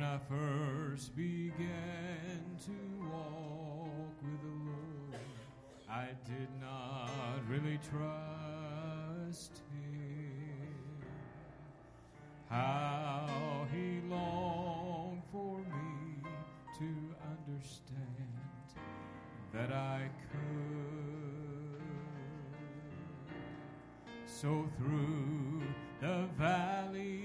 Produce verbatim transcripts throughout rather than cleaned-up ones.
I first began to walk with the Lord, I did not really trust Him. How He longed for me to understand that I could. So through the valleys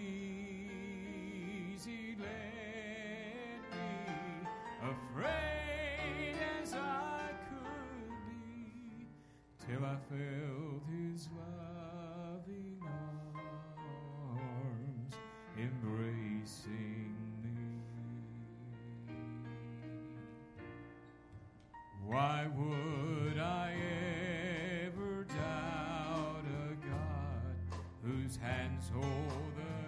He led me, afraid as I could be, till I felt His loving arms embracing me. Why would I ever doubt a God whose hands hold the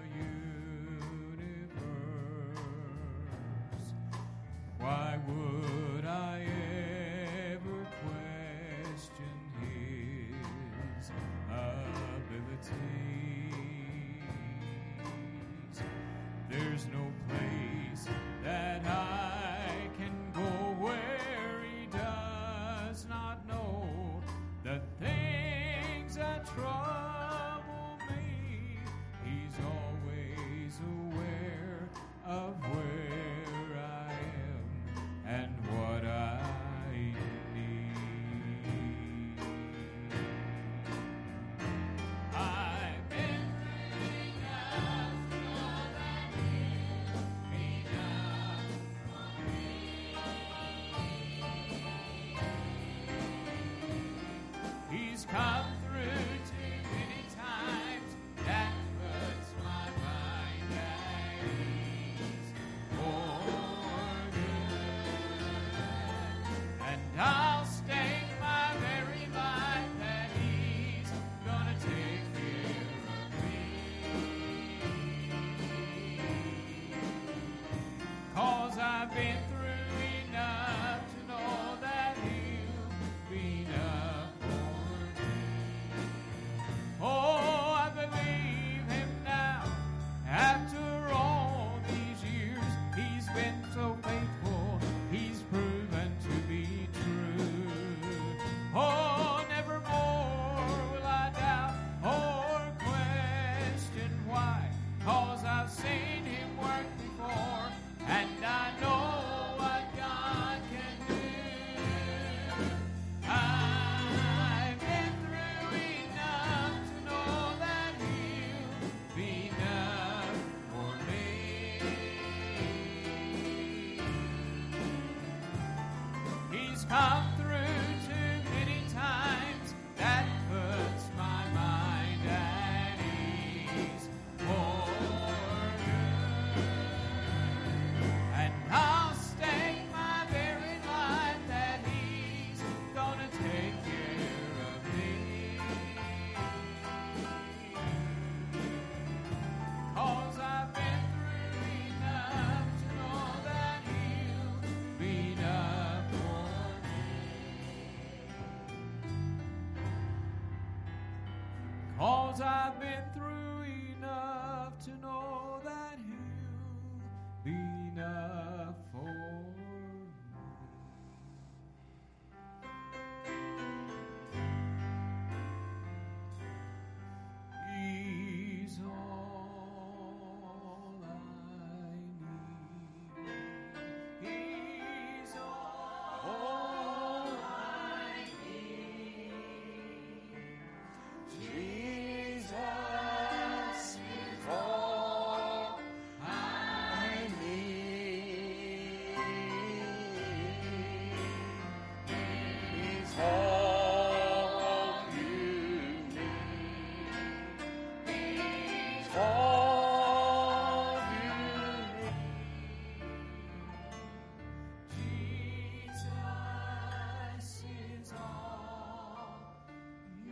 universe? Why would I ever question His abilities? There's no place that I can go where He does not know the things that trouble me. He's always aware of where I am and what I need. I've been through enough to know that He'll be enough for me. He's come through too many times that puts my mind at ease for good. And I'll stake my very life that He's gonna take care of me. 'Cause I've been through enough to know that He'll be enough for me. Oh, I believe Him now. After all these years, He's been so faithful. He's proven to be true. Oh, never more will I doubt or question why. 'Cause I've seen Him work before, and I know what God can do. I've been through enough to know that He'll be enough for me. He's come through too many times that puts my mind at ease for good. And I'll stake my very life that He's gonna take care of me. 'Cause I've been through enough to know that He'll be enough for me. 'Cause I've been through enough to know that He'll be enough for me. He's all I need. He's all I need. Jesus is all I need. He's all you need. He's all you need. Jesus is all you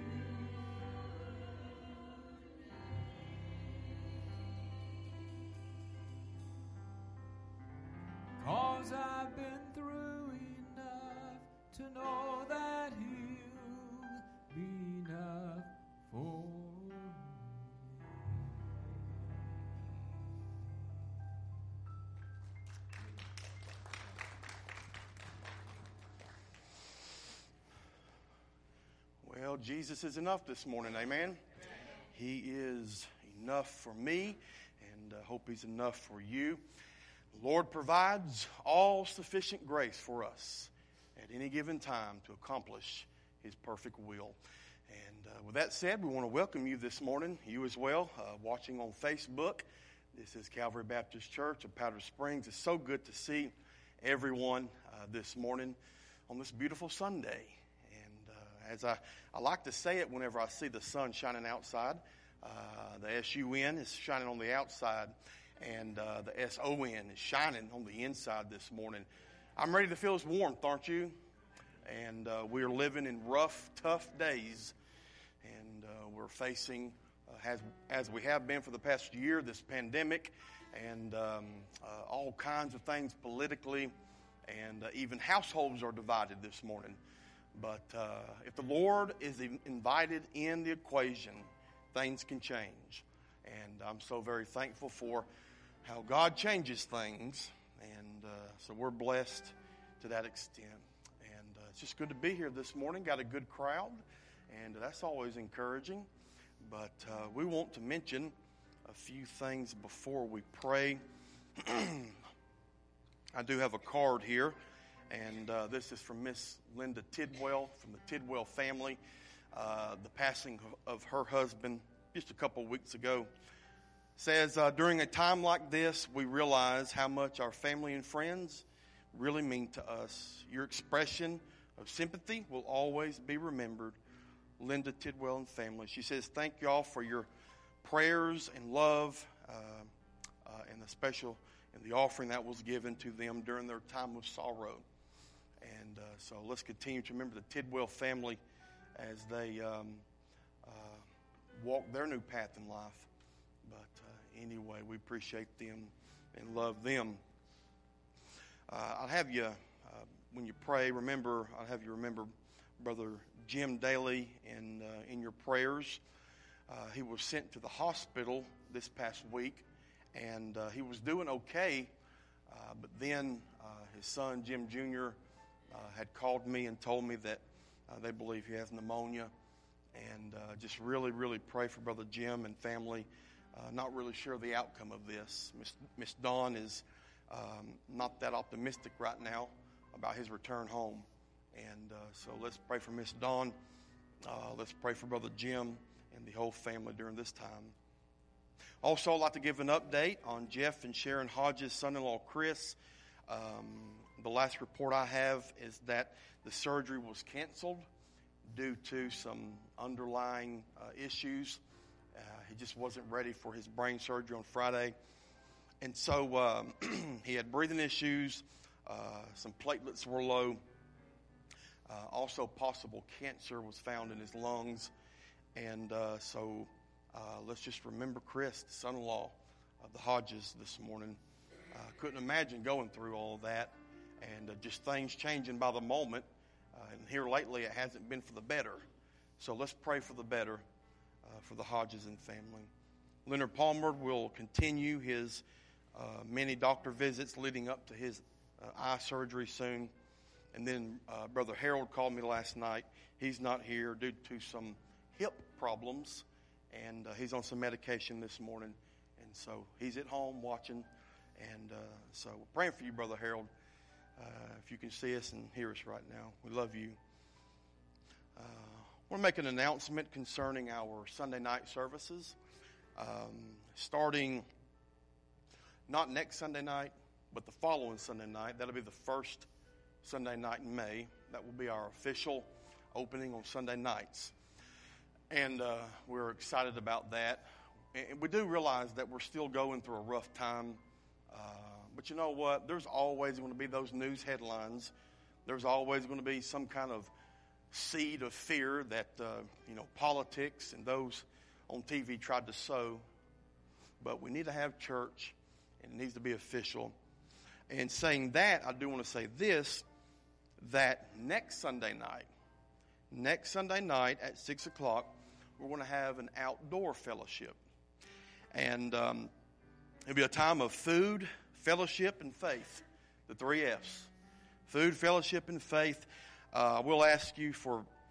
need. 'Cause I've been through enough to know that He'll be enough for me. Well, Jesus is enough this morning, amen? He is enough for me, and I hope He's enough for you. The Lord provides all sufficient grace for us at any given time to accomplish His perfect will. And uh, with that said, we want to welcome you this morning, you as well, uh, watching on Facebook. This is Calvary Baptist Church of Powder Springs. It's so good to see everyone uh, this morning on this beautiful Sunday. As I, I like to say it whenever I see the sun shining outside, uh, the S U N is shining on the outside, and uh, the S O N is shining on the inside this morning. I'm ready to feel His warmth, aren't you? And uh, we're living in rough, tough days, and uh, we're facing, uh, as, as we have been for the past year, this pandemic, and um, uh, all kinds of things politically, and uh, even households are divided this morning. But uh, if the Lord is invited in the equation, things can change. And I'm so very thankful for how God changes things. And uh, so we're blessed to that extent. And uh, it's just good to be here this morning. Got a good crowd. And that's always encouraging. But uh, we want to mention a few things before we pray. I do have a card here. And uh, this is from Miss Linda Tidwell from the Tidwell family. Uh, the passing of, of her husband just a couple of weeks ago. Says, uh, during a time like this, we realize how much our family and friends really mean to us. Your expression of sympathy will always be remembered. Linda Tidwell and family. She says, thank y'all for your prayers and love uh, uh, and the special and the offering that was given to them during their time of sorrow. And uh, so let's continue to remember the Tidwell family as they um, uh, walk their new path in life. But uh, anyway, we appreciate them and love them. Uh, I'll have you, uh, when you pray, remember, I'll have you remember Brother Jim Daly in, uh, in your prayers. Uh, he was sent to the hospital this past week, and uh, he was doing okay. Uh, but then uh, his son, Jim Junior, Uh, had called me and told me that uh, they believe he has pneumonia. And uh, just really, really pray for Brother Jim and family. Uh, not really sure the outcome of this. Miss, Miss Dawn is um, not that optimistic right now about his return home. And uh, so let's pray for Miss Dawn. Uh, let's pray for Brother Jim and the whole family during this time. Also, I'd like to give an update on Jeff and Sharon Hodges' son-in-law, Chris. Um, the last report I have is that the surgery was canceled due to some underlying uh, issues. Uh, he just wasn't ready for his brain surgery on Friday. And so um, he had breathing issues. Uh, some platelets were low. Uh, also, possible cancer was found in his lungs. And uh, so uh, let's just remember Chris, the son-in-law of the Hodges, this morning. Uh, couldn't imagine going through all of that, and uh, just things changing by the moment. Uh, and here lately, it hasn't been for the better. So let's pray for the better uh, for the Hodges and family. Leonard Palmer will continue his uh, many doctor visits leading up to his uh, eye surgery soon. And then uh, Brother Harold called me last night. He's not here due to some hip problems, and uh, he's on some medication this morning. And so he's at home watching. And uh, so we're praying for you, Brother Harold. Uh, if you can see us and hear us right now, we love you. Uh, I want to make an announcement concerning our Sunday night services. Um, starting not next Sunday night, but the following Sunday night. That'll be the first Sunday night in May. That will be our official opening on Sunday nights. And uh, we're excited about that. And we do realize that we're still going through a rough time. Uh, but you know what? There's always going to be those news headlines. There's always going to be some kind of seed of fear that, uh, you know, politics and those on T V tried to sow. But we need to have church, and it needs to be official. And saying that, I do want to say this, that next Sunday night, next Sunday night at six o'clock, we're going to have an outdoor fellowship. And um, it'll be a time of food, fellowship, and faith, the three F's. Food, fellowship, and faith. Uh, we'll ask you for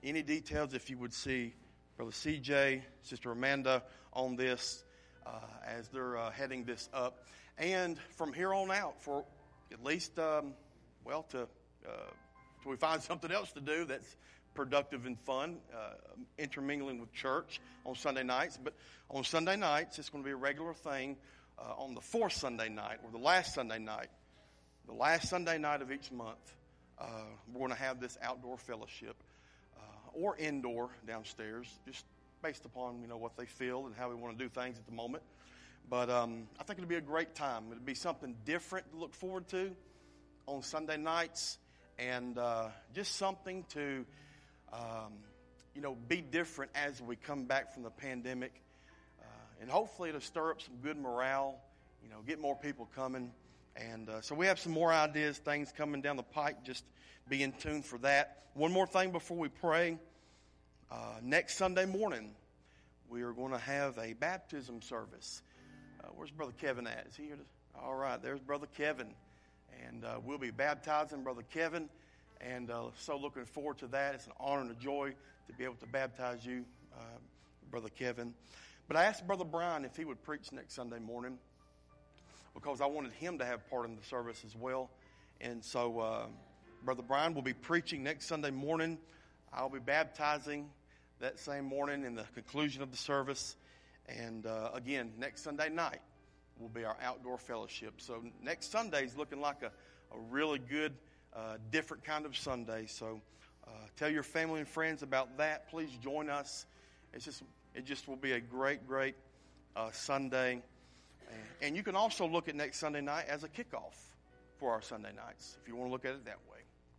any details, if you would see Brother C J, Sister Amanda on this uh, as they're uh, heading this up. And from here on out, for at least, um, well, to uh, till we find something else to do that's productive and fun, uh, intermingling with church on Sunday nights. But on Sunday nights, it's going to be a regular thing. Uh, on the fourth Sunday night, or the last Sunday night, the last Sunday night of each month, uh, we're going to have this outdoor fellowship, uh, or indoor downstairs, just based upon, you know, what they feel and how we want to do things at the moment. But um, I think it'll be a great time. It'll be something different to look forward to on Sunday nights, and uh, just something to, um, you know, be different as we come back from the pandemic. Uh, and hopefully it'll stir up some good morale, you know, get more people coming. And uh, so we have some more ideas, things coming down the pike. Just be in tune for that. One more thing before we pray. Uh, next Sunday morning, we are going to have a baptism service. Uh, where's Brother Kevin at? Is he here? To, all right, there's Brother Kevin. And uh, we'll be baptizing Brother Kevin. And uh, so looking forward to that. It's an honor and a joy to be able to baptize you, uh, Brother Kevin. But I asked Brother Brian if he would preach next Sunday morning, because I wanted him to have part in the service as well. And so uh, Brother Brian will be preaching next Sunday morning. I'll be baptizing that same morning in the conclusion of the service. And uh, again, next Sunday night will be our outdoor fellowship. So next Sunday is looking like a, a really good, uh, different kind of Sunday. So uh, tell your family and friends about that. Please join us. It's just, it just will be a great, great uh, Sunday. And you can also look at next Sunday night as a kickoff for our Sunday nights, if you want to look at it that way.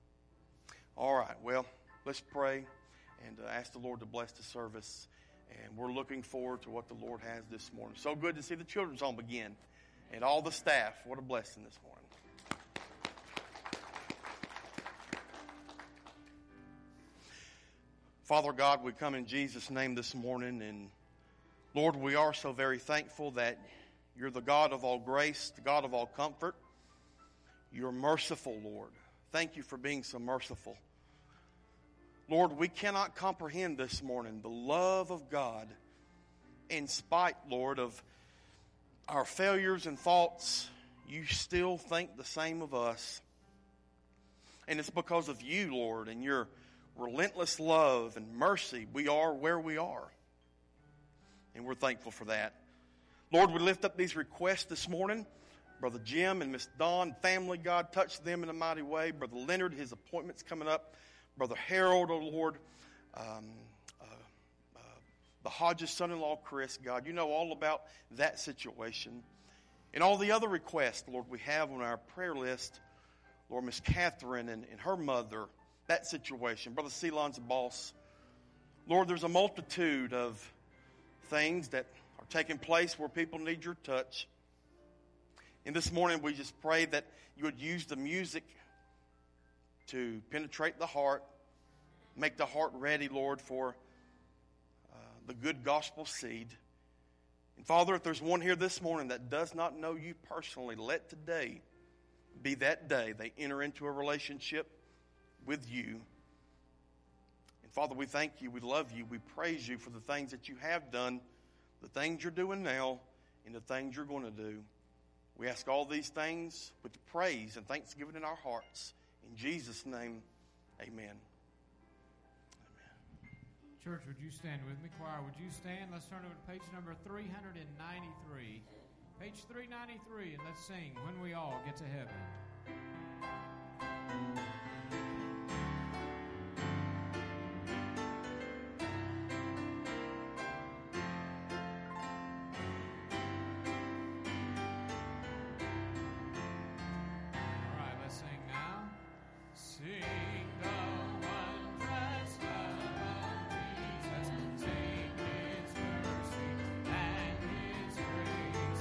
All right, well, let's pray and uh, ask the Lord to bless the service. And we're looking forward to what the Lord has this morning. So good to see the children's home again and all the staff. What a blessing this morning. Father God, we come in Jesus' name this morning. And Lord, we are so very thankful that You're the God of all grace, the God of all comfort. You're merciful, Lord. Thank You for being so merciful. Lord, we cannot comprehend this morning the love of God in spite, Lord, of our failures and faults. You still think the same of us. And it's because of You, Lord, and Your relentless love and mercy we are where we are. And we're thankful for that. Lord, we lift up these requests this morning. Brother Jim and Miss Dawn, family, God, touch them in a mighty way. Brother Leonard, his appointment's coming up. Brother Harold, oh Lord. Um, uh, uh, the Hodges' son-in-law, Chris, God, You know all about that situation. And all the other requests, Lord, we have on our prayer list. Lord, Miss Catherine and, and her mother, that situation. Brother Ceylon's boss. Lord, there's a multitude of things that are taking place where people need Your touch. And this morning we just pray that You would use the music to penetrate the heart, make the heart ready, Lord, for uh, the good gospel seed. And Father, if there's one here this morning that does not know You personally, let today be that day they enter into a relationship with You. And Father, we thank You, we love You, we praise You for the things that You have done, the things You're doing now, and the things You're going to do. We ask all these things with praise and thanksgiving in our hearts. In Jesus' name, amen. Amen. Church, would you stand with me? Choir, would you stand? Let's turn over to page number three ninety-three. Page three ninety-three, and let's sing When We All Get to Heaven.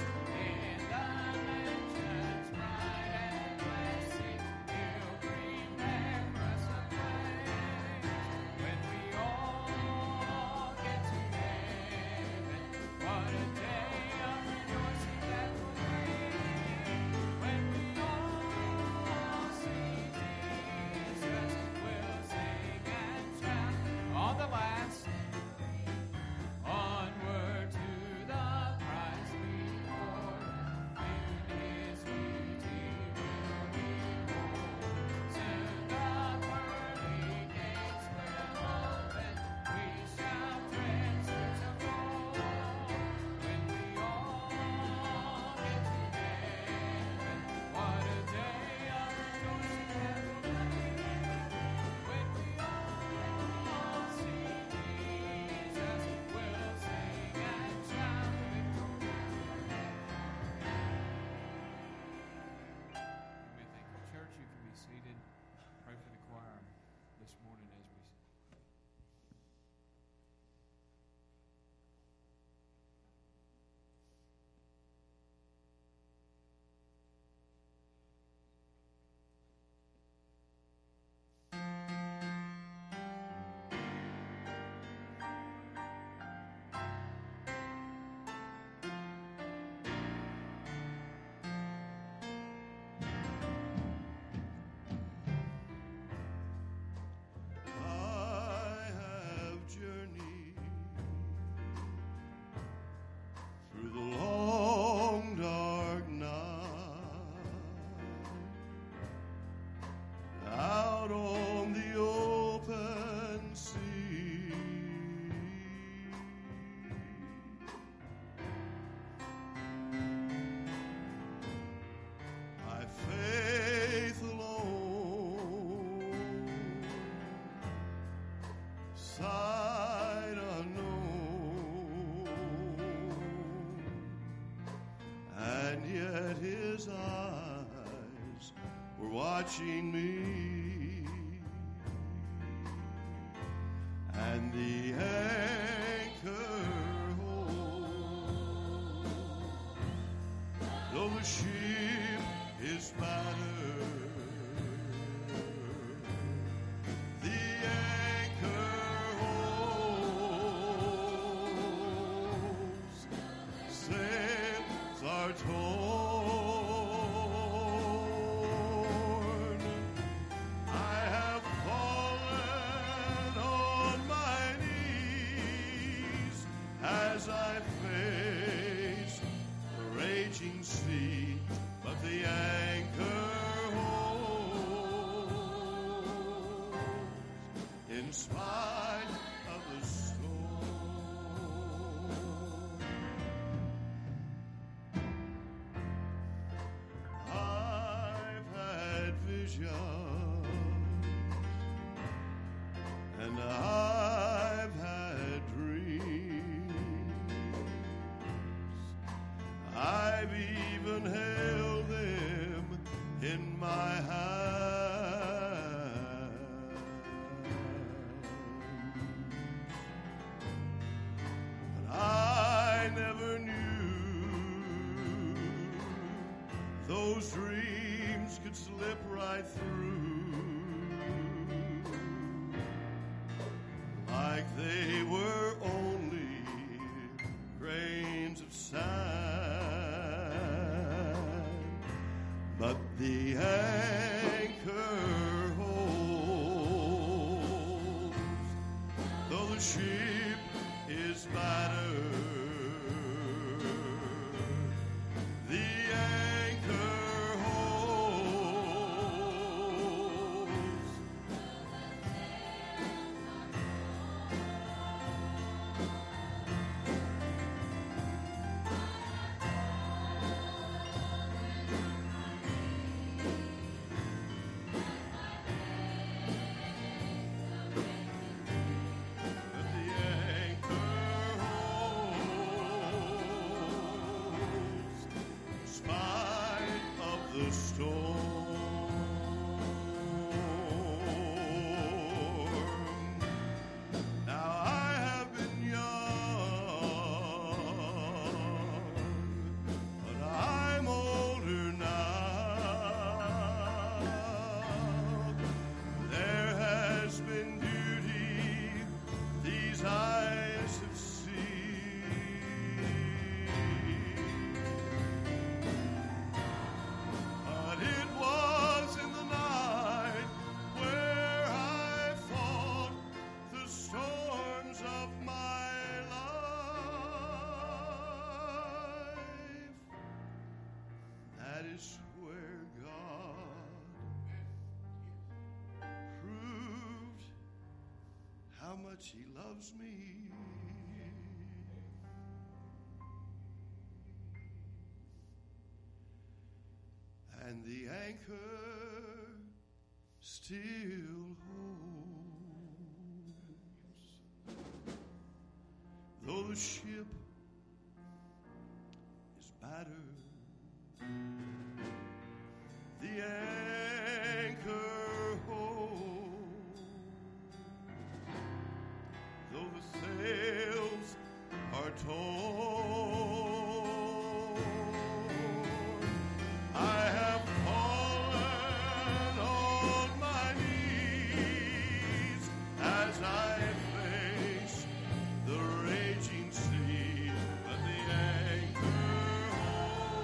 Dream that his eyes were watching me, and the anchor holds, though the ship is battered, the anchor holds, sails are torn. I have fallen on my knees as I face the raging sea, but the anchor holds in spite of the storm. I've had visions and I've had dreams. I've even held them in my hands. But I never knew those dreams could slip right through like they were only grains of sand. But the anchor holds, though the ship is battered. The anchor holds. But the anchor holds in spite of the storm. Now I have been young, but I'm older now. There has been beauty these eyes have seen, but it was in the night where I fought the storms of my life. That is where God proved how much He loves me. And the anchor still holds, though the ship is battered. The anchor holds, though the sails are torn. I have fallen on my knees as I face the raging sea, but the anchor holds.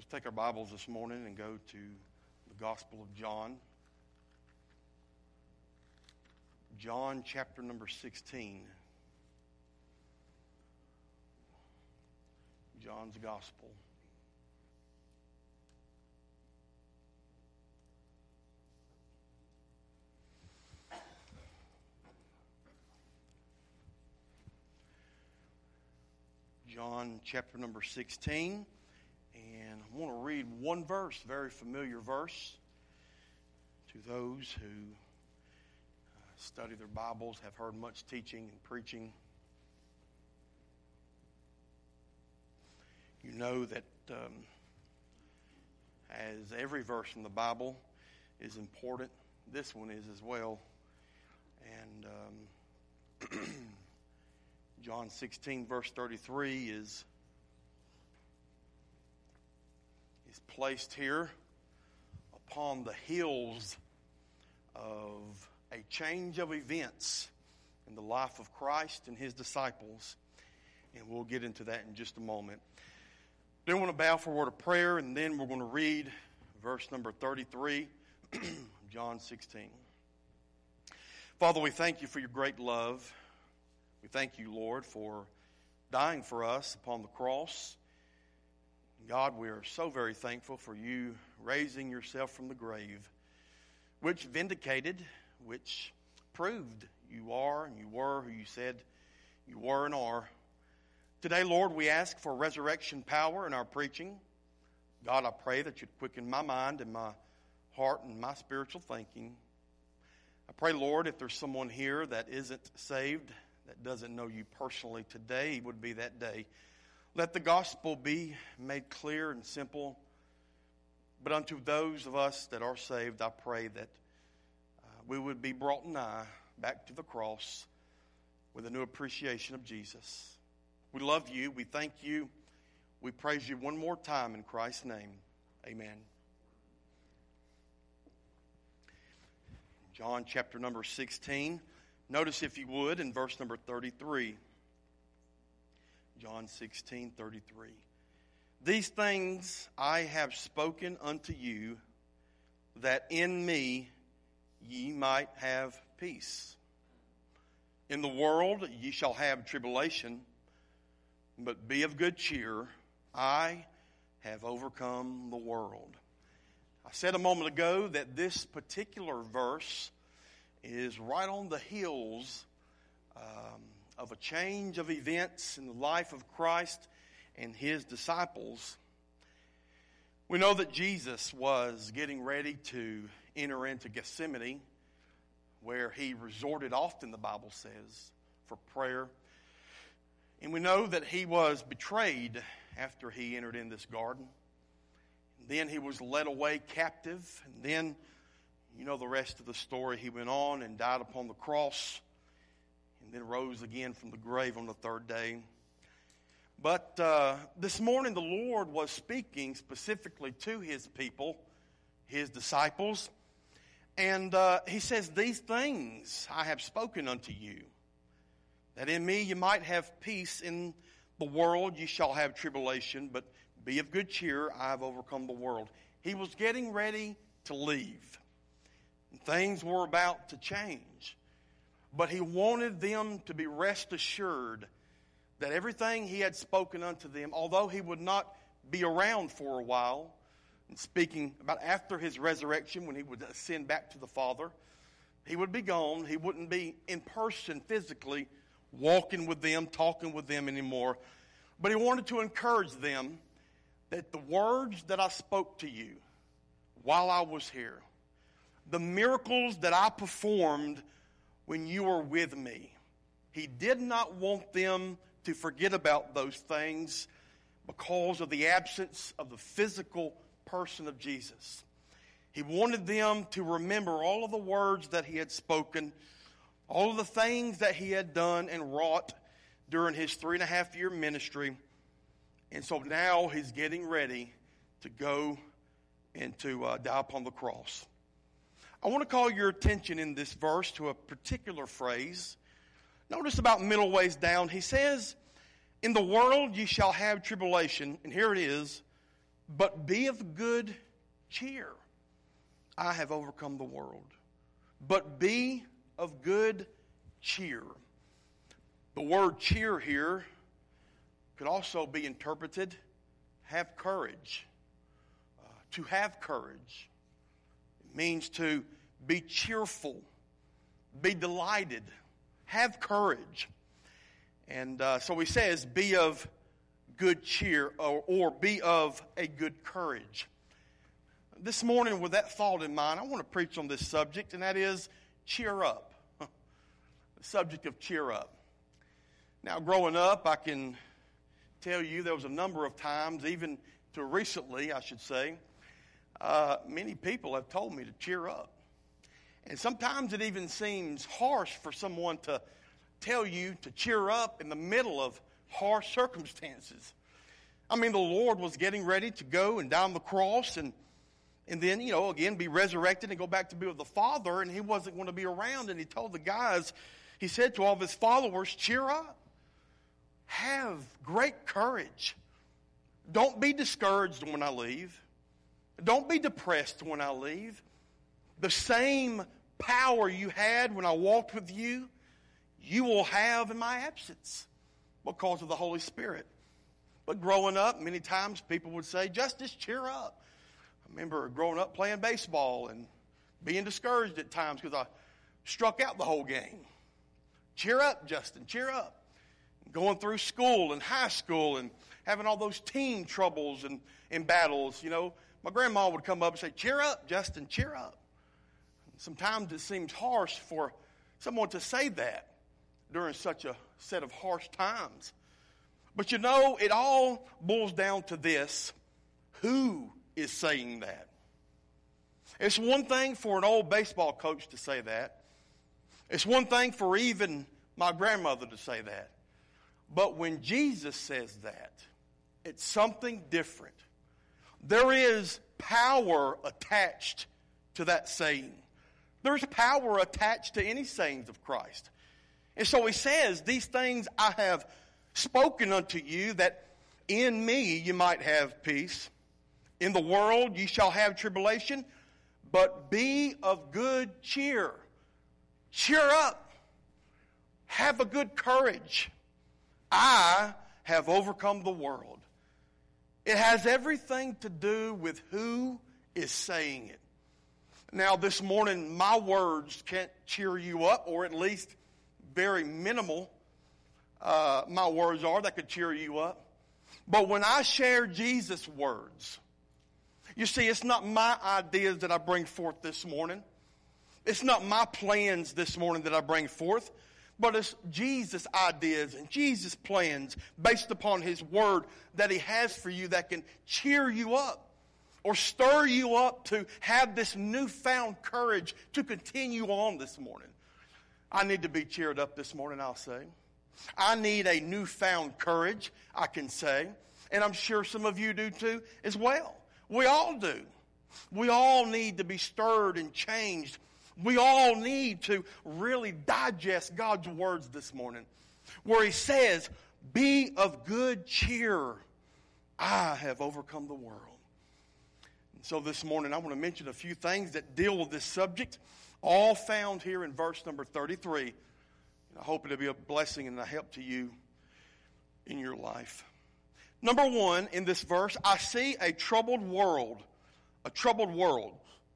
Let's take our Bibles this morning and go to the Gospel of John. John chapter number sixteen. John's Gospel. John chapter number sixteen. And I want to read one verse, very familiar verse, to those who uh, study their Bibles, have heard much teaching and preaching. You know that um, as every verse in the Bible is important, this one is as well. And um, John sixteen, verse thirty-three is is placed here upon the heels of a change of events in the life of Christ and his disciples. And we'll get into that in just a moment. Then I want to bow for a word of prayer, and then we're going to read verse number thirty-three, John sixteen. Father, we thank you for your great love. We thank you, Lord, for dying for us upon the cross. God, we are so very thankful for you raising yourself from the grave, which vindicated, which proved you are and you were who you said you were and are. Today, Lord, we ask for resurrection power in our preaching. God, I pray that you'd quicken my mind and my heart and my spiritual thinking. I pray, Lord, if there's someone here that isn't saved, that doesn't know you personally, today would be that day. Let the gospel be made clear and simple. But unto those of us that are saved, I pray that uh, we would be brought nigh back to the cross with a new appreciation of Jesus. We love you. We thank you. We praise you one more time in Christ's name. Amen. John chapter number sixteen. Notice, if you would, in verse number thirty-three. John sixteen, thirty-three. These things I have spoken unto you, that in me ye might have peace. In the world ye shall have tribulation, but be of good cheer. I have overcome the world. I said a moment ago that this particular verse is right on the heels um, of a change of events in the life of Christ and his disciples. We know that Jesus was getting ready to enter into Gethsemane, where he resorted often, the Bible says, for prayer. And we know that he was betrayed after he entered in this garden. And then he was led away captive. And then, you know the rest of the story. He went on and died upon the cross, and then rose again from the grave on the third day. But uh, this morning the Lord was speaking specifically to his people, his disciples. And uh, he says, these things I have spoken unto you, that in me you might have peace. In the world you shall have tribulation, but be of good cheer, I have overcome the world. He was getting ready to leave. And things were about to change. But he wanted them to be rest assured that everything he had spoken unto them, although he would not be around for a while, and speaking about after his resurrection when he would ascend back to the Father, he would be gone. He wouldn't be in person physically walking with them, talking with them anymore. But he wanted to encourage them that the words that I spoke to you while I was here, the miracles that I performed when you were with me, he did not want them to forget about those things because of the absence of the physical person of Jesus. He wanted them to remember all of the words that he had spoken, all of the things that he had done and wrought during his three and a half year ministry. And so now he's getting ready to go and to uh, die upon the cross. I want to call your attention in this verse to a particular phrase. Notice about middle ways down. He says, in the world ye shall have tribulation, and here it is, But be of good cheer. I have overcome the world. But be of good cheer. The word cheer here could also be interpreted, have courage. Uh, to have courage. It means to be cheerful, be delighted, have courage. And uh, so he says, be of good cheer, or, or be of a good courage. This morning, with that thought in mind, I want to preach on this subject, and that is cheer up. The subject of cheer up. Now, growing up, I can tell you there was a number of times, even to recently, I should say, uh, many people have told me to cheer up. And sometimes it even seems harsh for someone to tell you to cheer up in the middle of harsh circumstances. I mean, the Lord was getting ready to go and die on the cross and and then, you know, again, be resurrected and go back to be with the Father, and he wasn't going to be around. And he told the guys, he said to all of his followers, cheer up. Have great courage. Don't be discouraged when I leave. Don't be depressed when I leave. The same power you had when I walked with you, you will have in my absence because of the Holy Spirit. But growing up, many times people would say, Justice, cheer up. I remember growing up playing baseball and being discouraged at times because I struck out the whole game. Cheer up, Justin, cheer up. Going through school and high school and having all those team troubles and, and battles, you know, my grandma would come up and say, cheer up, Justin, cheer up. Sometimes it seems harsh for someone to say that during such a set of harsh times. But you know, it all boils down to this. Who is saying that? It's one thing for an old baseball coach to say that. It's one thing for even my grandmother to say that. But when Jesus says that, it's something different. There is power attached to that saying. There's power attached to any sayings of Christ. And so he says, these things I have spoken unto you, that in me you might have peace. In the world ye shall have tribulation, but be of good cheer. Cheer up. Have a good courage. I have overcome the world. It has everything to do with who is saying it. Now, this morning, my words can't cheer you up, or at least very minimal uh, my words are that could cheer you up. But when I share Jesus' words, you see, it's not my ideas that I bring forth this morning. It's not my plans this morning that I bring forth. But it's Jesus' ideas and Jesus' plans based upon his word that he has for you that can cheer you up or stir you up to have this newfound courage to continue on this morning. I need to be cheered up this morning, I'll say. I need a newfound courage, I can say. And I'm sure some of you do too as well. We all do. We all need to be stirred and changed. We all need to really digest God's words this morning, where he says, be of good cheer. I have overcome the world. And so this morning I want to mention a few things that deal with this subject, all found here in verse number thirty-three. And I hope it'll be a blessing and a help to you in your life. Number one, in this verse, I see a troubled world. A troubled world.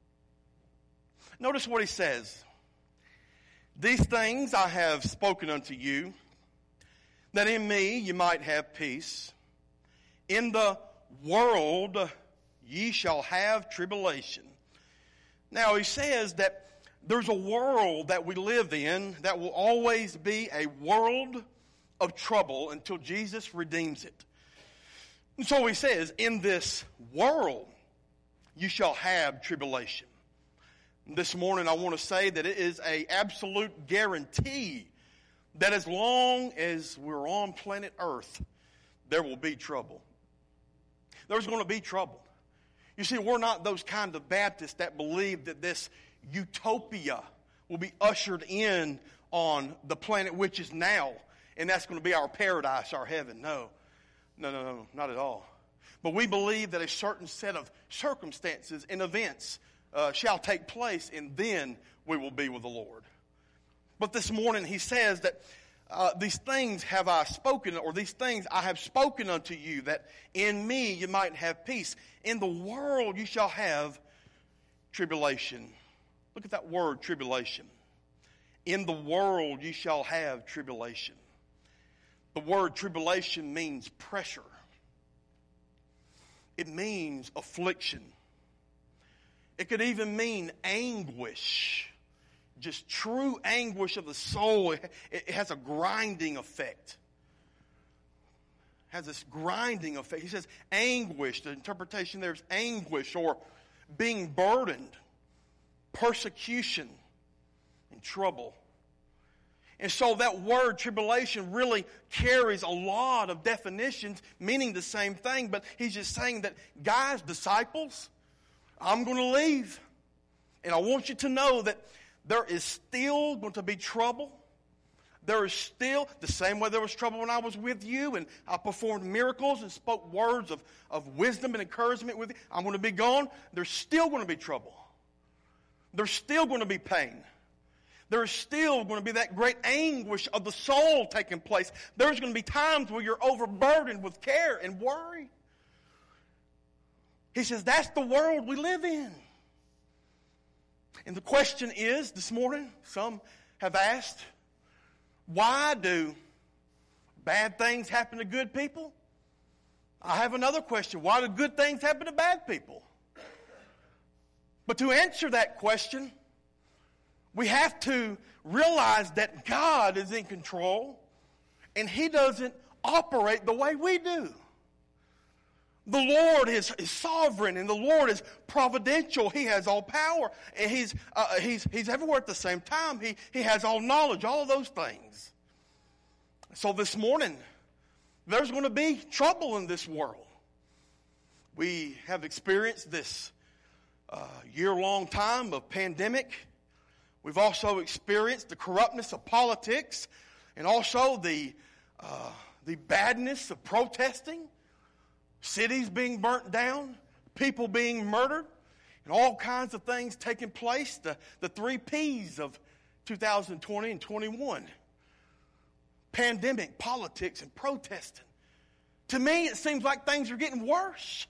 Notice what he says. These things I have spoken unto you, that in me you might have peace. In the world ye shall have tribulation. Now he says that there's a world that we live in that will always be a world of trouble until Jesus redeems it. And so he says, in this world you shall have tribulation. This morning I want to say that it is an absolute guarantee that as long as we're on planet Earth, there will be trouble. There's going to be trouble. You see, we're not those kind of Baptists that believe that this utopia will be ushered in on the planet which is now, and that's going to be our paradise, our heaven. No, no, no, no, not at all. But we believe that a certain set of circumstances and events uh, shall take place, and then we will be with the Lord. But this morning he says that uh, these things have I spoken, or these things I have spoken unto you, that in me you might have peace. In the world you shall have tribulation. Look at that word, tribulation. In the world you shall have tribulation. The word tribulation means pressure. It means affliction. It could even mean anguish. Just true anguish of the soul. It has a grinding effect. It has this grinding effect. He says anguish. The interpretation there is anguish, or being burdened, persecution, and trouble. And so that word tribulation really carries a lot of definitions, meaning the same thing. But he's just saying that, guys, disciples, I'm going to leave. And I want you to know that there is still going to be trouble. There is still, the same way there was trouble when I was with you and I performed miracles and spoke words of, of wisdom and encouragement with you. I'm going to be gone. There's still going to be trouble. There's still going to be pain. There's still going to be that great anguish of the soul taking place. There's going to be times where you're overburdened with care and worry. He says that's the world we live in. And the question is, this morning, some have asked, why do bad things happen to good people? I have another question. Why do good things happen to bad people? But to answer that question, we have to realize that God is in control and He doesn't operate the way we do. The Lord is, is sovereign and the Lord is providential. He has all power and He's, uh, he's, he's everywhere at the same time. He, he has all knowledge, all of those things. So this morning, there's going to be trouble in this world. We have experienced this uh, year-long time of pandemic. We've also experienced the corruptness of politics and also the, uh, the badness of protesting, cities being burnt down, people being murdered, and all kinds of things taking place, the, the three P's of two thousand twenty and twenty-one. Pandemic, politics, and protesting. To me, it seems like things are getting worse.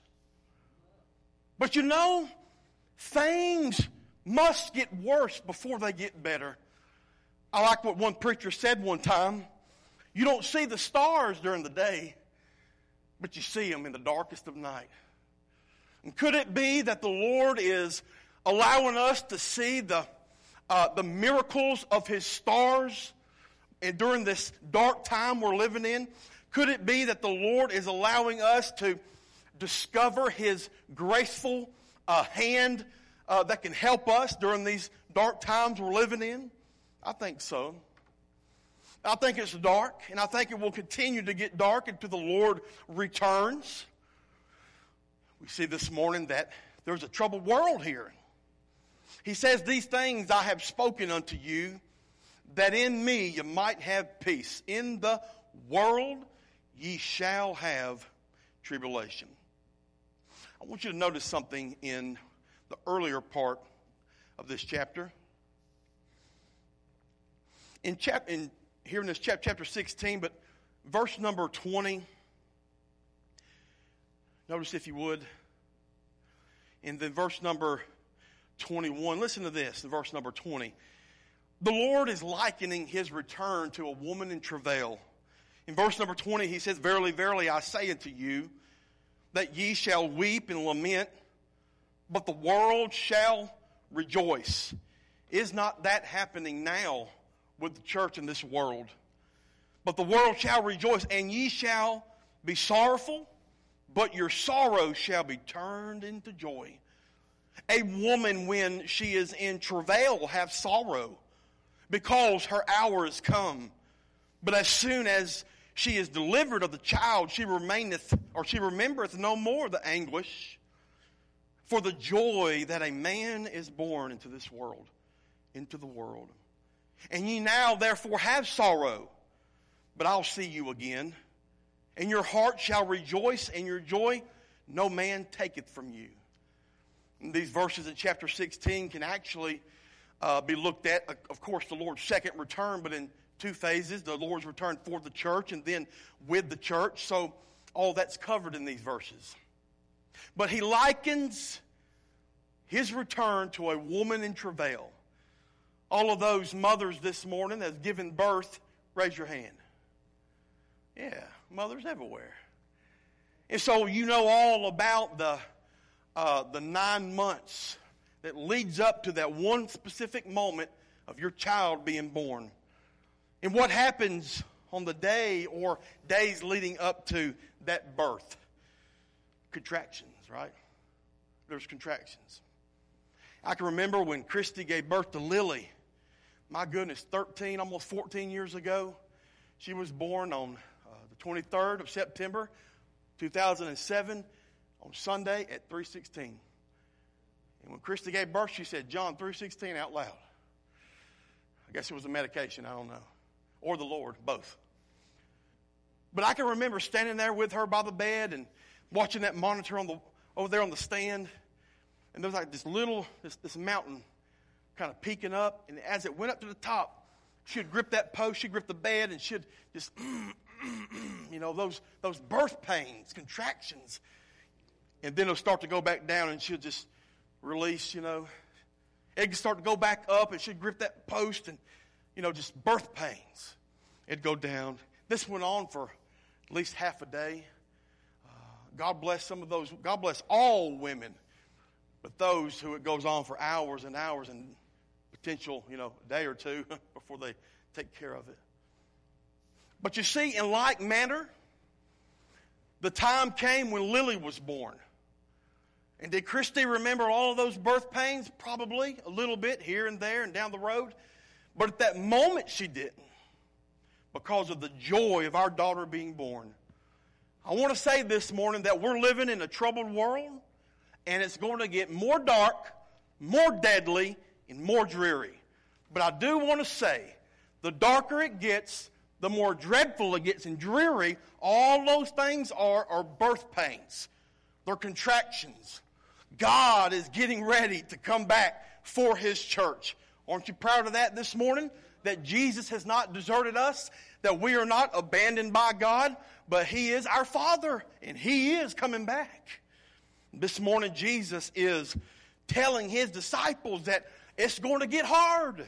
But you know, things must get worse before they get better. I like what one preacher said one time. You don't see the stars during the day, but you see them in the darkest of night. And could it be that the Lord is allowing us to see the, uh, the miracles of His stars and during this dark time we're living in? Could it be that the Lord is allowing us to discover His graceful uh, hand Uh, that can help us during these dark times we're living in? I think so. I think it's dark, and I think it will continue to get dark until the Lord returns. We see this morning that there's a troubled world here. He says, these things I have spoken unto you, that in me you might have peace. In the world ye shall have tribulation. I want you to notice something in the earlier part of this chapter. In, chap- in here in this chap- chapter sixteen, but verse number twenty. Notice if you would. And then verse number twenty-one. Listen to this, in verse number twenty. The Lord is likening His return to a woman in travail. In verse number twenty, He says, verily, verily, I say unto you, that ye shall weep and lament, but the world shall rejoice. Is not that happening now with the church in this world? But the world shall rejoice, and ye shall be sorrowful, but your sorrow shall be turned into joy. A woman, when she is in travail, will have sorrow because her hour is come. But as soon as she is delivered of the child, she remaineth, or she remembereth no more the anguish, for the joy that a man is born into this world, into the world. And ye now therefore have sorrow, but I'll see you again. And your heart shall rejoice, and your joy no man taketh from you. And these verses in chapter sixteen can actually uh, be looked at, of course, the Lord's second return, but in two phases, the Lord's return for the church and then with the church. So all that's covered in these verses. But he likens his return to a woman in travail. All of those mothers this morning that have given birth, raise your hand. Yeah, mothers everywhere. And so you know all about the uh, the nine months that leads up to that one specific moment of your child being born. And what happens on the day or days leading up to that birth? Contractions, right? There's contractions. I can remember when Christy gave birth to Lily. My goodness, thirteen, almost fourteen years ago. She was born on uh, the twenty-third of September, two thousand seven, on Sunday at three sixteen. And when Christy gave birth, she said, John, three sixteen out loud. I guess it was a medication, I don't know. Or the Lord, both. But I can remember standing there with her by the bed and watching that monitor on the over there on the stand. And there was like this little, this, this mountain kind of peeking up. And as it went up to the top, she'd grip that post, she'd grip the bed, and she'd just, you know, those those birth pains, contractions. And then it'll start to go back down, and she'll just release, you know. It'd start to go back up, and she'd grip that post, and, you know, just birth pains. It'd go down. This went on for at least half a day. Uh, God bless some of those. God bless all women. But those who it goes on for hours and hours and potential, you know, a day or two before they take care of it. But you see, in like manner, the time came when Lily was born. And did Christy remember all of those birth pains? Probably a little bit here and there and down the road. But at that moment she didn't, because of the joy of our daughter being born. I want to say this morning that we're living in a troubled world. And it's going to get more dark, more deadly, and more dreary. But I do want to say, the darker it gets, the more dreadful it gets and dreary. All those things are, are birth pains. They're contractions. God is getting ready to come back for His church. Aren't you proud of that this morning? That Jesus has not deserted us, that we are not abandoned by God, but He is our Father, and He is coming back. This morning, Jesus is telling His disciples that it's going to get hard.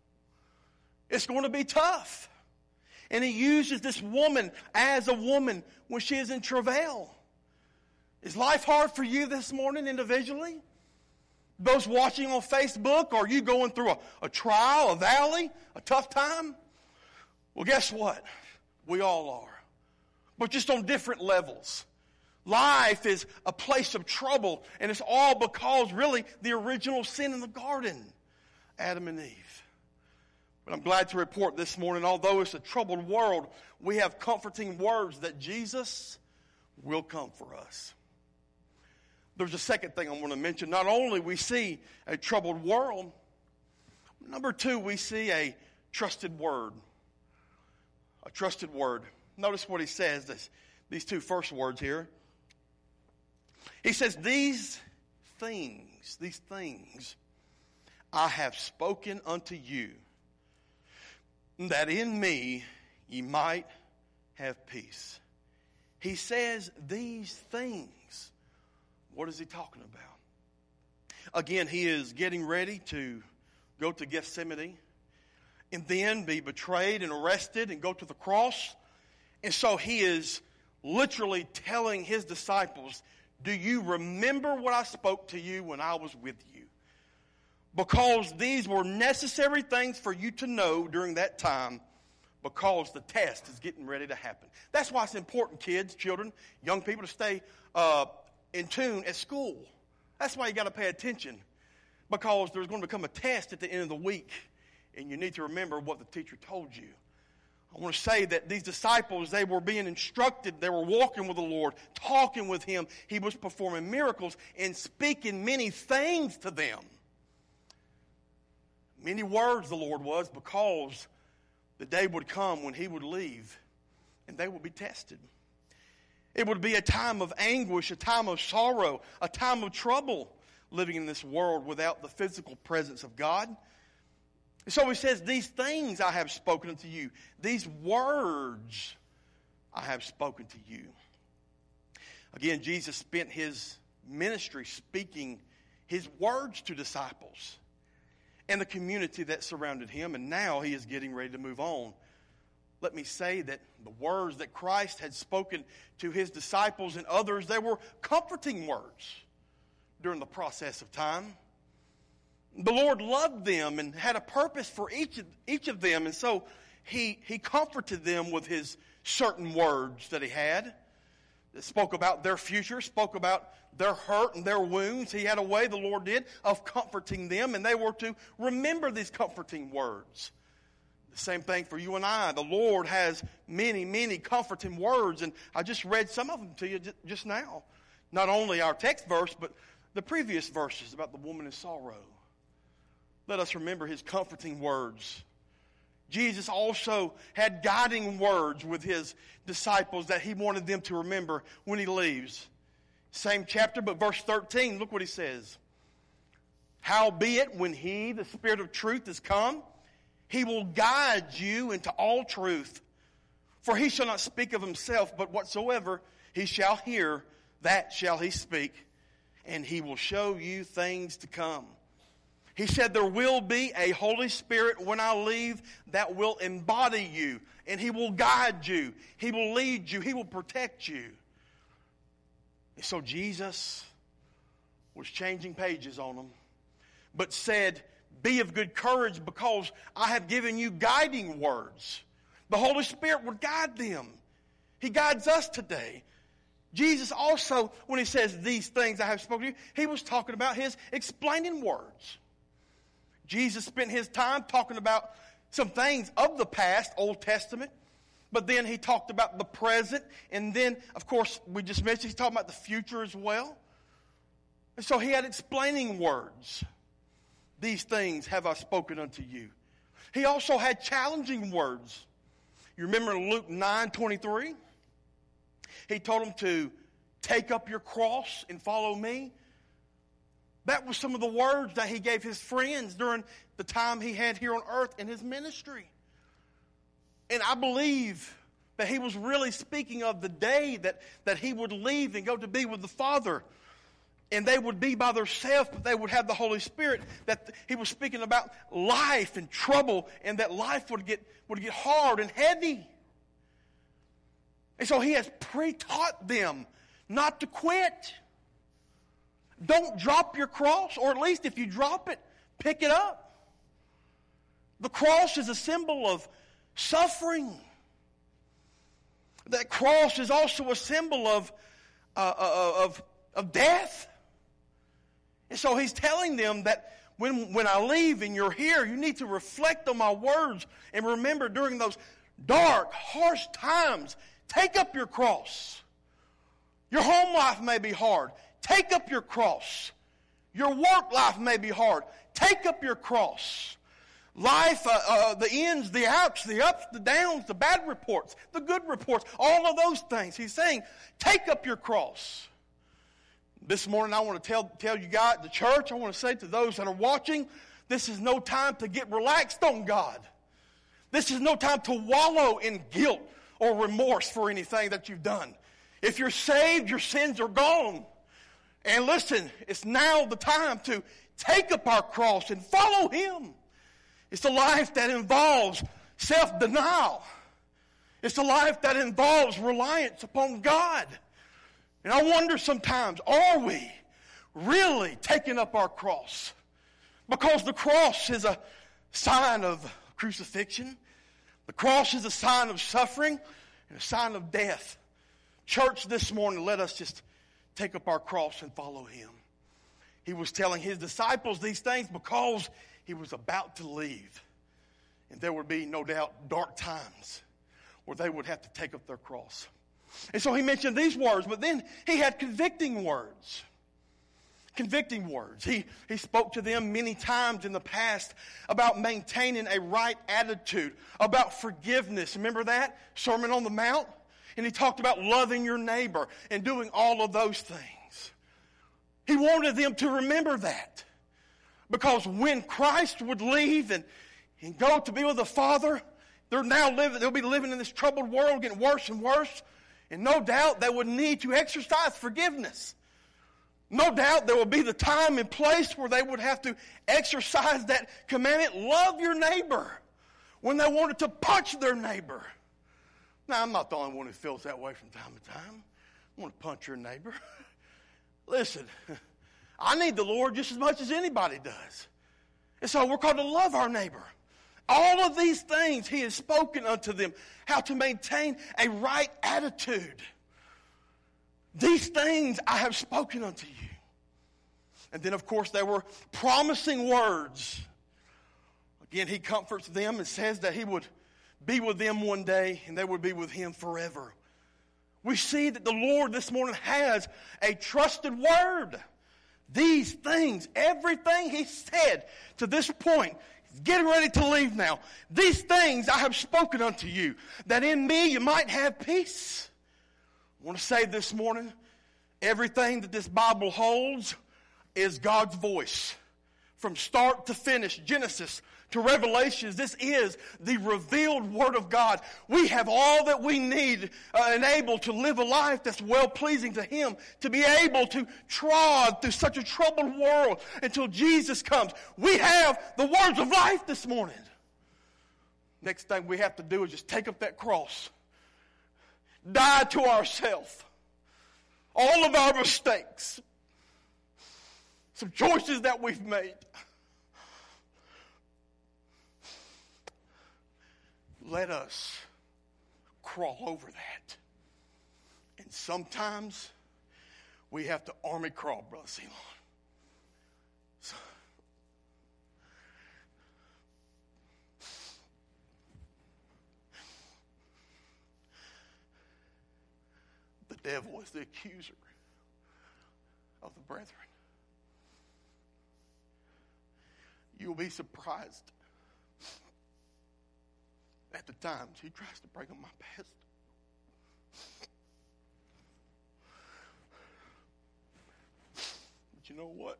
It's going to be tough. And He uses this woman as a woman when she is in travail. Is life hard for you this morning individually? Those watching on Facebook, are you going through a, a trial, a valley, a tough time? Well, guess what? We all are. But just on different levels. Life is a place of trouble, and it's all because, really, the original sin in the garden, Adam and Eve. But I'm glad to report this morning, although it's a troubled world, we have comforting words that Jesus will come for us. There's a second thing I want to mention. Not only we see a troubled world, number two, we see a trusted word. A trusted word. Notice what he says, this, these two first words here. He says, these things, these things I have spoken unto you, that in me ye might have peace. He says these things. What is he talking about? Again, he is getting ready to go to Gethsemane and then be betrayed and arrested and go to the cross. And so he is literally telling his disciples, do you remember what I spoke to you when I was with you? Because these were necessary things for you to know during that time, because the test is getting ready to happen. That's why it's important, kids, children, young people, to stay uh, in tune at school. That's why you got to pay attention, because there's going to become a test at the end of the week, and you need to remember what the teacher told you. I want to say that these disciples, they were being instructed. They were walking with the Lord, talking with Him. He was performing miracles and speaking many things to them. Many words the Lord was, because the day would come when He would leave and they would be tested. It would be a time of anguish, a time of sorrow, a time of trouble living in this world without the physical presence of God. And so he says, these things I have spoken unto you. These words I have spoken to you. Again, Jesus spent his ministry speaking his words to disciples and the community that surrounded him, and now he is getting ready to move on. Let me say that the words that Christ had spoken to his disciples and others, they were comforting words during the process of time. The Lord loved them and had a purpose for each of, each of them, and so he, he comforted them with his certain words that he had. That spoke about their future, spoke about their hurt and their wounds. He had a way, the Lord did, of comforting them, and they were to remember these comforting words. The same thing for you and I. The Lord has many, many comforting words, and I just read some of them to you just now. Not only our text verse, but the previous verses about the woman in sorrow. Let us remember his comforting words. Jesus also had guiding words with his disciples that he wanted them to remember when he leaves. Same chapter, but verse thirteen, look what he says. Howbeit, when he, the Spirit of truth, is come, he will guide you into all truth. For he shall not speak of himself, but whatsoever he shall hear, that shall he speak. And he will show you things to come. He said there will be a Holy Spirit when I leave that will embody you. And he will guide you. He will lead you. He will protect you. And so Jesus was changing pages on them, but said, be of good courage because I have given you guiding words. The Holy Spirit would guide them. He guides us today. Jesus also, when he says these things I have spoken to you, he was talking about his explaining words. Jesus spent his time talking about some things of the past, Old Testament, but then he talked about the present, and then, of course, we just mentioned he's talking about the future as well. And so he had explaining words. These things have I spoken unto you. He also had challenging words. You remember Luke nine twenty-three? He told them to take up your cross and follow me. That was some of the words that he gave his friends during the time he had here on earth in his ministry. And I believe that he was really speaking of the day that, that he would leave and go to be with the Father. And they would be by themselves, but they would have the Holy Spirit. That he was speaking about life and trouble, and that life would get, would get hard and heavy. And so he has pre-taught them not to quit. Don't drop your cross, or at least if you drop it, pick it up. The cross is a symbol of suffering. That cross is also a symbol of, uh, of, of death. And so he's telling them that when, when I leave and you're here, you need to reflect on my words and remember during those dark, harsh times, take up your cross. Your home life may be hard. Take up your cross. Your work life may be hard. Take up your cross. Life, uh, uh, the ins, the outs, the ups, the downs, the bad reports, the good reports, all of those things. He's saying, take up your cross. This morning I want to tell, tell you guys, the church, I want to say to those that are watching, this is no time to get relaxed on God. This is no time to wallow in guilt or remorse for anything that you've done. If you're saved, your sins are gone. And listen, it's now the time to take up our cross and follow Him. It's a life that involves self-denial. It's a life that involves reliance upon God. And I wonder sometimes, are we really taking up our cross? Because the cross is a sign of crucifixion. The cross is a sign of suffering and a sign of death. Church, this morning, let us just take up our cross and follow Him. He was telling His disciples these things because He was about to leave. And there would be, no doubt, dark times where they would have to take up their cross. And so He mentioned these words, but then He had convicting words. Convicting words. He, he spoke to them many times in the past about maintaining a right attitude, about forgiveness. Remember that? Sermon on the Mount? And he talked about loving your neighbor and doing all of those things. He wanted them to remember that. Because when Christ would leave and, and go to be with the Father, they're now living, they'll be living in this troubled world, getting worse and worse. And no doubt they would need to exercise forgiveness. No doubt there will be the time and place where they would have to exercise that commandment, love your neighbor, when they wanted to punch their neighbor. Now, I'm not the only one who feels that way from time to time. I want to punch your neighbor. Listen, I need the Lord just as much as anybody does. And so we're called to love our neighbor. All of these things he has spoken unto them, how to maintain a right attitude. These things I have spoken unto you. And then, of course, there were promising words. Again, he comforts them and says that he would be with them one day and they would be with him forever. We see that the Lord this morning has a trusted word. These things, everything he said to this point, he's getting ready to leave now. These things I have spoken unto you, that in me you might have peace. I want to say this morning, everything that this Bible holds is God's voice. From start to finish, Genesis to Revelations, this is the revealed Word of God. We have all that we need uh, and able to live a life that's well-pleasing to Him, to be able to trod through such a troubled world until Jesus comes. We have the words of life this morning. Next thing we have to do is just take up that cross. Die to ourselves. All of our mistakes. Some choices that we've made. Let us crawl over that. And sometimes we have to army crawl, Brother Ceylon. So, the devil is the accuser of the brethren. You'll be surprised at the times he tries to bring up my past. But you know what?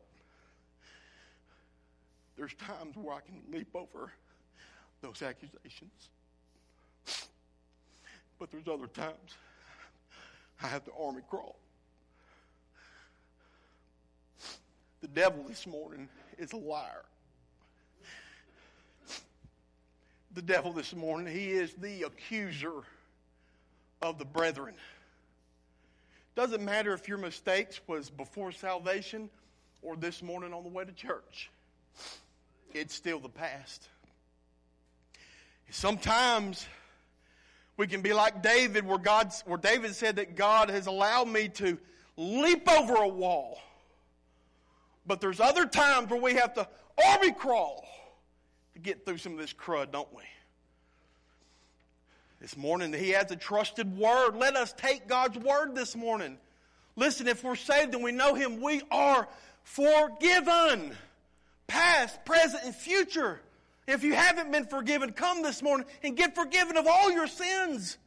There's times where I can leap over those accusations. But there's other times I have to army crawl. The devil this morning is a liar. The devil this morning, he is the accuser of the brethren. Doesn't matter if your mistakes was before salvation or this morning on the way to church. It's still the past. Sometimes we can be like David, where God's, where David said that God has allowed me to leap over a wall. But there's other times where we have to army crawl to get through some of this crud, don't we? This morning, he has a trusted word. Let us take God's word this morning. Listen, if we're saved and we know him, we are forgiven. Past, present, and future. If you haven't been forgiven, come this morning and get forgiven of all your sins.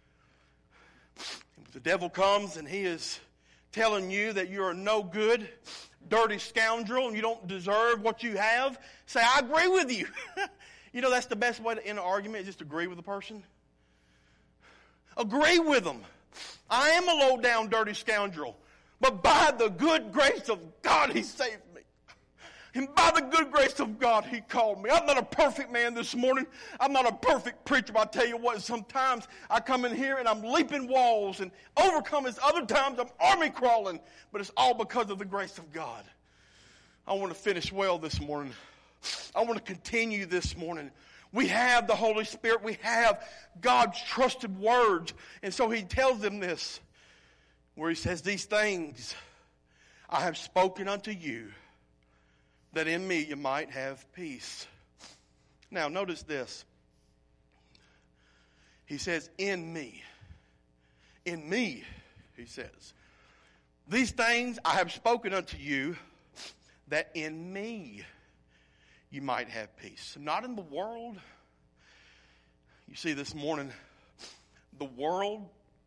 The devil comes and he is telling you that you are no good, dirty scoundrel, and you don't deserve what you have. Say, I agree with you. You know, that's the best way to end an argument, is just agree with the person. Agree with them. I am a low-down, dirty scoundrel. But by the good grace of God, he saved me. And by the good grace of God, he called me. I'm not a perfect man this morning. I'm not a perfect preacher, but I tell you what, sometimes I come in here and I'm leaping walls and overcoming. Other times I'm army crawling. But it's all because of the grace of God. I want to finish well this morning. I want to continue this morning. We have the Holy Spirit. We have God's trusted words. And so he tells them this, where he says, these things I have spoken unto you, that in me you might have peace. Now, notice this. He says, in me. In me, he says. These things I have spoken unto you, that in me you might have peace. Not in the world. You see, this morning, the world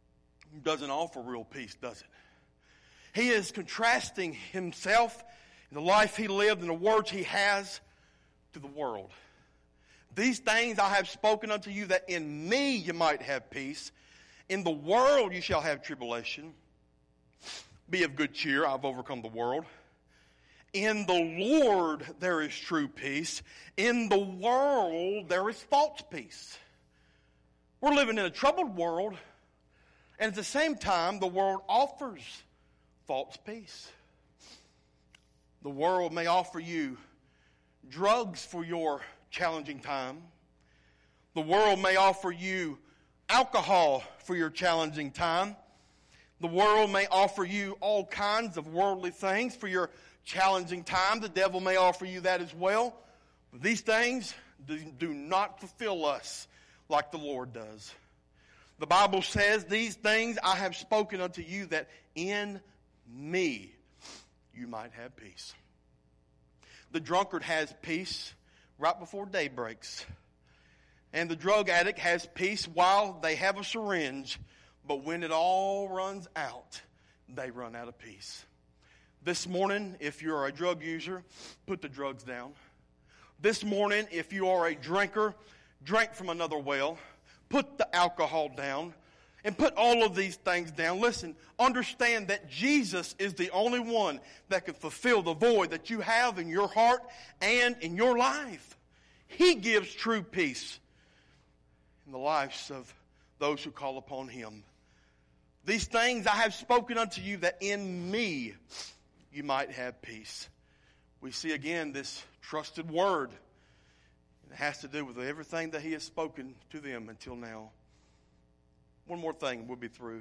doesn't offer real peace, does it? He is contrasting himself and the life he lived and the words he has to the world. These things I have spoken unto you, that in me you might have peace. In the world you shall have tribulation. Be of good cheer, I've overcome the world. In the Lord there is true peace. In the world there is false peace. We're living in a troubled world, and at the same time the world offers false peace. The world may offer you drugs for your challenging time. The world may offer you alcohol for your challenging time. The world may offer you all kinds of worldly things for your challenging time. The devil may offer you that as well. But these things do, do not fulfill us like the Lord does. The Bible says, these things I have spoken unto you, that in me you might have peace. The drunkard has peace right before day breaks. And the drug addict has peace while they have a syringe. But when it all runs out, they run out of peace. This morning, if you're a drug user, put the drugs down. This morning, if you are a drinker, drink from another well. Put the alcohol down. And put all of these things down. Listen, understand that Jesus is the only one that can fulfill the void that you have in your heart and in your life. He gives true peace in the lives of those who call upon Him. These things I have spoken unto you, that in me you might have peace. We see again this trusted word. It has to do with everything that He has spoken to them until now. One more thing, we'll be through.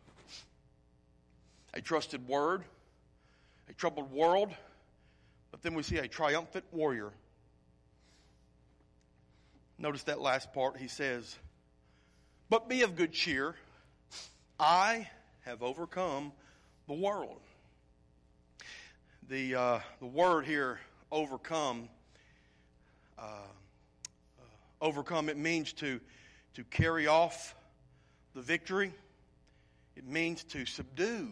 A trusted word, a troubled world, but then we see a triumphant warrior. Notice that last part. He says, but be of good cheer. I have overcome the world. The uh, the word here, overcome, uh, uh, overcome, it means to, to carry off the victory. It means to subdue.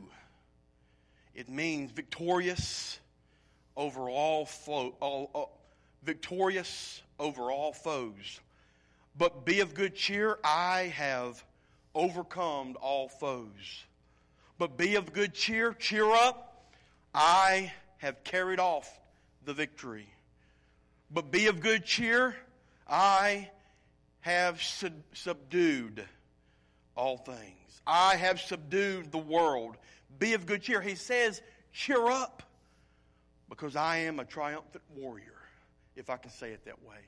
It means victorious over all, fo- all uh, victorious over all foes. But be of good cheer, I have overcome all foes. But be of good cheer, cheer up, I have carried off the victory. But be of good cheer, I have sub- subdued all things. I have subdued the world. Be of good cheer. He says, cheer up, because I am a triumphant warrior, if I can say it that way.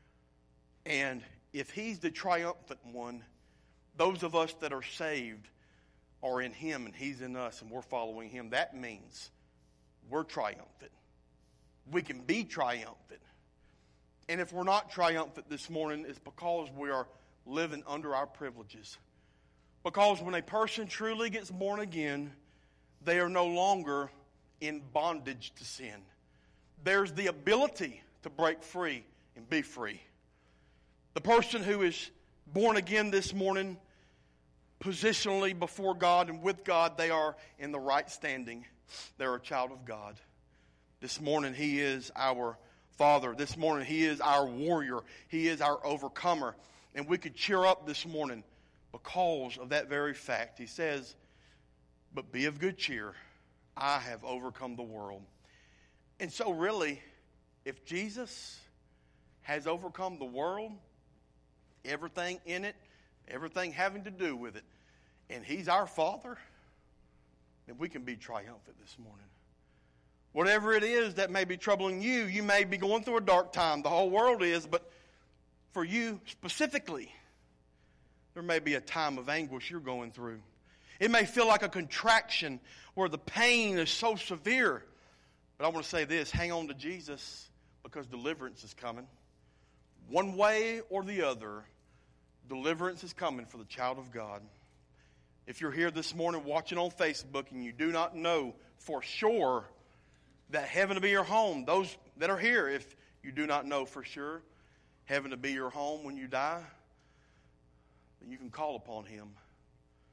And if He's the triumphant one, those of us that are saved are in Him and He's in us and we're following Him. That means we're triumphant. We can be triumphant. And if we're not triumphant this morning, it's because we are living under our privileges. Because when a person truly gets born again, they are no longer in bondage to sin. There's the ability to break free and be free. The person who is born again this morning, positionally before God and with God, they are in the right standing. They're a child of God. This morning, He is our Father. This morning, He is our warrior. He is our overcomer. And we could cheer up this morning because of that very fact. He says, but be of good cheer. I have overcome the world. And so really, if Jesus has overcome the world, everything in it, everything having to do with it, and He's our Father, then we can be triumphant this morning. Whatever it is that may be troubling you, you may be going through a dark time. The whole world is, but for you specifically, there may be a time of anguish you're going through. It may feel like a contraction where the pain is so severe. But I want to say this, hang on to Jesus, because deliverance is coming. One way or the other, deliverance is coming for the child of God. If you're here this morning watching on Facebook and you do not know for sure that heaven to be your home, those that are here, if you do not know for sure heaven to be your home when you die, then you can call upon Him.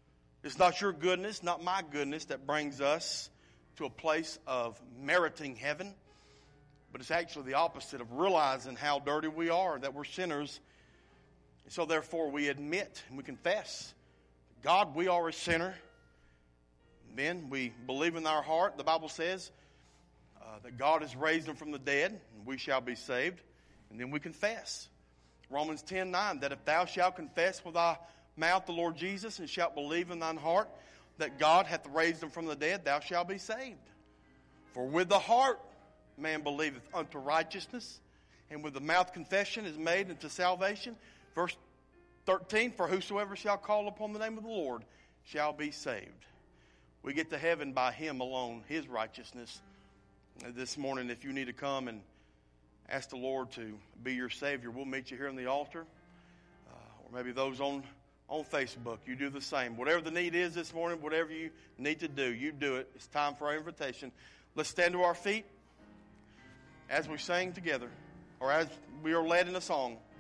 It's not your goodness, not my goodness that brings us to a place of meriting heaven, but it's actually the opposite of realizing how dirty we are, that we're sinners. And so therefore we admit and we confess, God, we are a sinner. And then we believe in our heart, the Bible says, uh, that God has raised him from the dead, and we shall be saved. And then we confess. Romans ten nine, that if thou shalt confess with thy mouth the Lord Jesus, and shalt believe in thine heart that God hath raised him from the dead, thou shalt be saved. For with the heart man believeth unto righteousness, and with the mouth confession is made unto salvation. Verse thirteen, for whosoever shall call upon the name of the Lord shall be saved. We get to heaven by him alone, his righteousness. And this morning, if you need to come and ask the Lord to be your Savior, we'll meet you here on the altar. Uh, or maybe those on, on Facebook, you do the same. Whatever the need is this morning, whatever you need to do, you do it. It's time for our invitation. Let's stand to our feet as we sing together, or as we are led in a song.